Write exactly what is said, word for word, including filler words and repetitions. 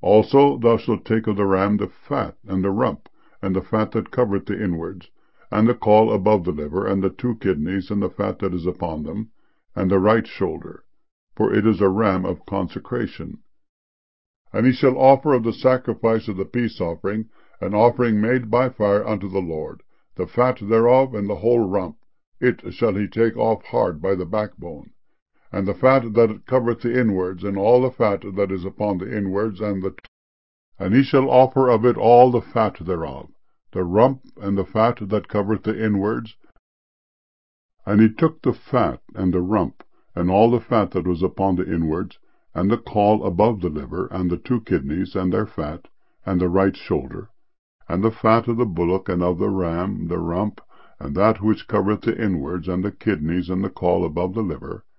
Also thou shalt take of the ram the fat, and the rump, and the fat that covereth the inwards, and the caul above the liver, and the two kidneys, and the fat that is upon them, and the right shoulder, for it is a ram of consecration. And he shall offer of the sacrifice of the peace offering an offering made by fire unto the Lord, the fat thereof, and the whole rump, it shall he take off hard by the backbone, and the fat that covereth the inwards, and all the fat that is upon the inwards, and the and he shall offer of it all the fat thereof, the rump, and the fat that covereth the inwards. And he took the fat, and the rump, and all the fat that was upon the inwards, and the caul above the liver, and the two kidneys, and their fat, and the right shoulder, and the fat of the bullock, and of the ram, the rump, and that which covereth the inwards, and the kidneys, and the caul above the liver,